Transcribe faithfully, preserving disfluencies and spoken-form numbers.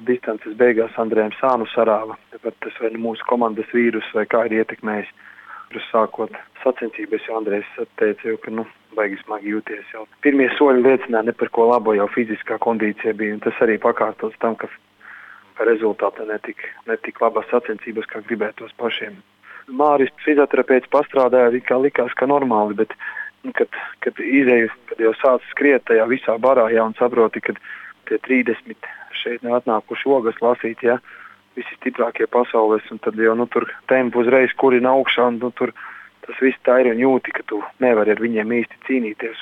distances beigās Andrejam sānu sarāva. Bet tas vai nu mūsu komandas vīrus vai kā ir ietekmējis. Sākot sacensības, jo Andrejs teica, ka nu, baigi smagi jūties jau. Pirmie soļi liecināja ne par ko labo, jau fiziskā kondīcija bija, un tas arī pakārtots tam, ka rezultātā netika netik labās sacensības, kā gribētos pašiem. Māris fizioterapeits pastrādāja, kā likās, ka normāli, bet nu, kad, kad izēju, kad jau sāc skriet tajā visā barā, jā, un saproti, kad tie trīsdesmit šeit atnākuši ogas lasīt, jā, visi stiprākie pasaules, un tad jau nu, tur tempu uzreiz kurina augšā, un nu, tur tas viss tā ir un jūti, ka tu nevari ar viņiem īsti cīnīties.